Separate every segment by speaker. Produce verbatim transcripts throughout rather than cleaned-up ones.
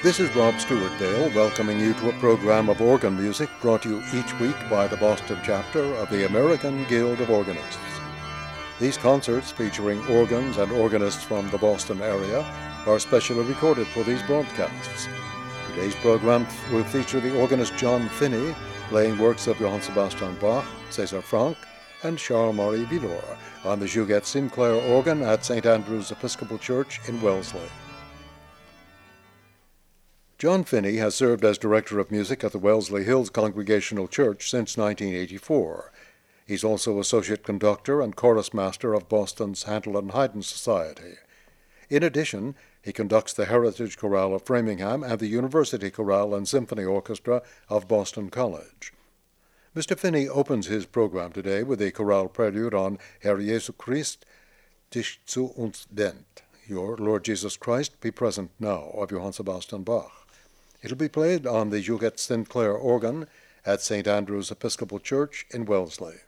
Speaker 1: This is Rob Stewart Dale welcoming you to a program of organ music brought to you each week by the Boston chapter of the American Guild of Organists. These concerts, featuring organs and organists from the Boston area, are specially recorded for these broadcasts. Today's program will feature the organist John Finney playing works of Johann Sebastian Bach, César Franck, and Charles-Marie Villor on the Huguette Sinclair organ at Saint Andrew's Episcopal Church in Wellesley. John Finney has served as Director of Music at the Wellesley Hills Congregational Church since nineteen eighty-four. He's also Associate Conductor and Chorus Master of Boston's Handel and Haydn Society. In addition, he conducts the Heritage Chorale of Framingham and the University Chorale and Symphony Orchestra of Boston College. Mister Finney opens his program today with a chorale prelude on Herr Jesu Christ, dich zu uns dent, Your Lord Jesus Christ, be present now, of Johann Sebastian Bach. It'll be played on the Huguette Sinclair organ at Saint Andrew's Episcopal Church in Wellesley.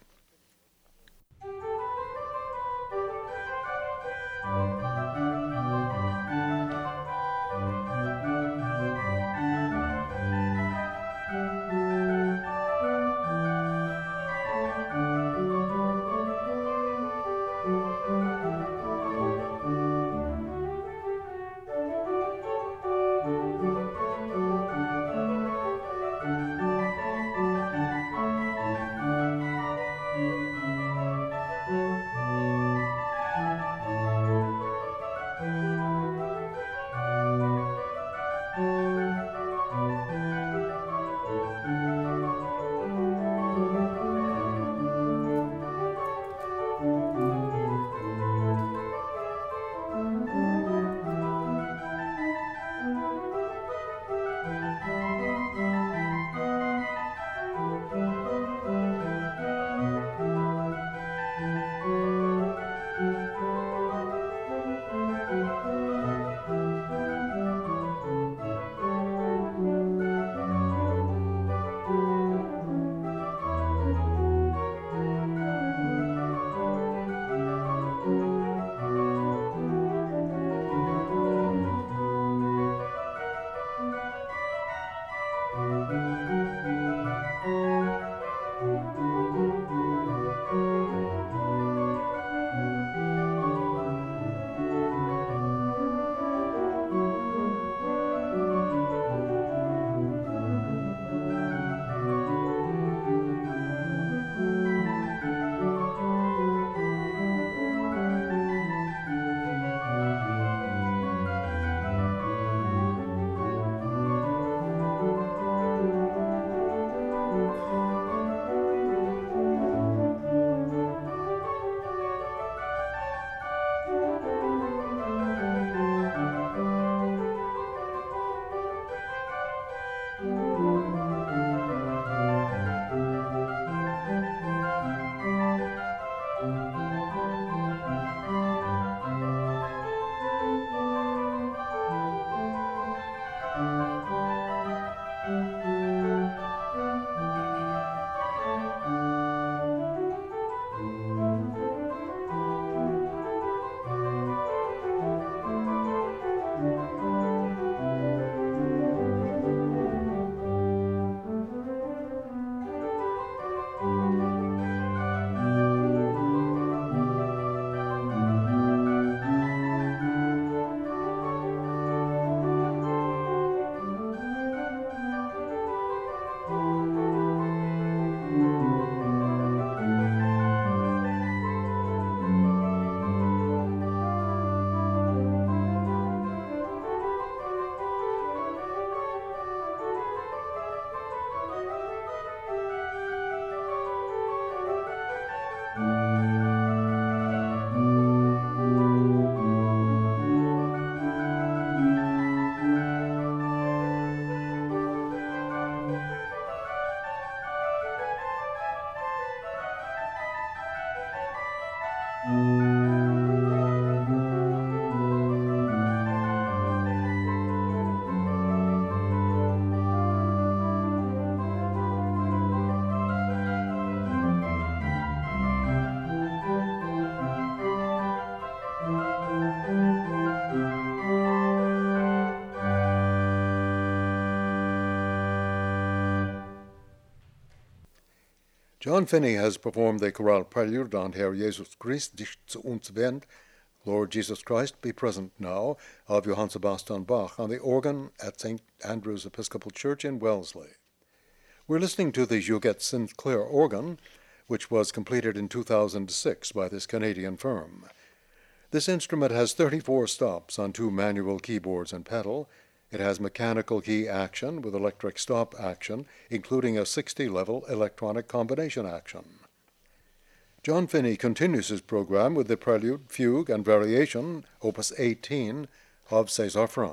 Speaker 1: John Finney has performed the chorale prelude on Herr Jesus Christ dich zu uns wend, Lord Jesus Christ, be present now, of Johann Sebastian Bach on the organ at Saint Andrew's Episcopal Church in Wellesley. We're listening to the Huguette Sinclair organ, which was completed in two thousand six by this Canadian firm. This instrument has thirty-four stops on two manual keyboards and pedal. It has mechanical key action with electric stop action, including a sixty-level electronic combination action. John Finney continues his program with the prelude, fugue, and variation, opus eighteen, of César Franck.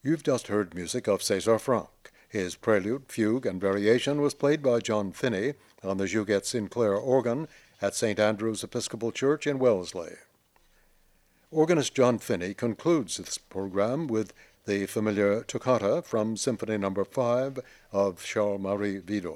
Speaker 1: You've just heard music of César Franck. His prelude, fugue, and variation was played by John Finney on the Huguette Sinclair organ at Saint Andrew's Episcopal Church in Wellesley. Organist John Finney concludes this program with the familiar toccata from Symphony Number five of Charles-Marie Widor.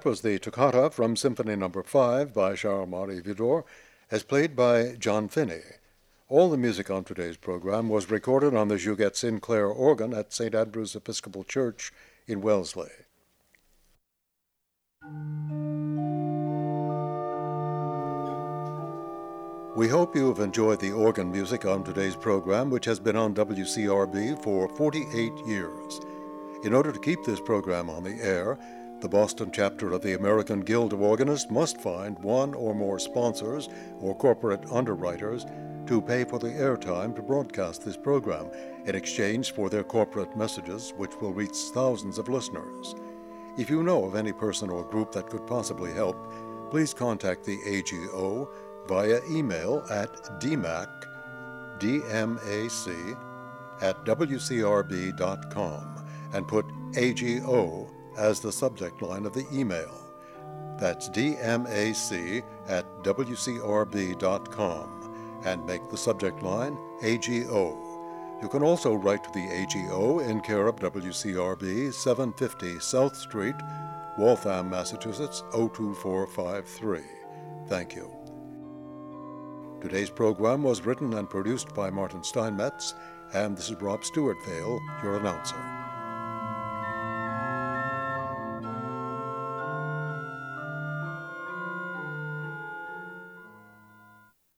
Speaker 1: was the Toccata from Symphony Number five by Charles-Marie Widor, as played by John Finney. All the music on today's program was recorded on the Huguette Sinclair organ at Saint Andrew's Episcopal Church in Wellesley. We hope you have enjoyed the organ music on today's program, which has been on W C R B for forty-eight years. In order to keep this program on the air, the Boston chapter of the American Guild of Organists must find one or more sponsors or corporate underwriters to pay for the airtime to broadcast this program in exchange for their corporate messages, which will reach thousands of listeners. If you know of any person or group that could possibly help, please contact the A G O via email at dmac, D M A C, at W C R B dot com and put A G O as the subject line of the email. That's D M A C at W C R B dot com and make the subject line A G O. You can also write to the A G O in care of W C R B, seven fifty South Street, Waltham, Massachusetts, oh two four five three. Thank you. Today's program was written and produced by Martin Steinmetz, and this is Rob Stewart-Vale, your announcer.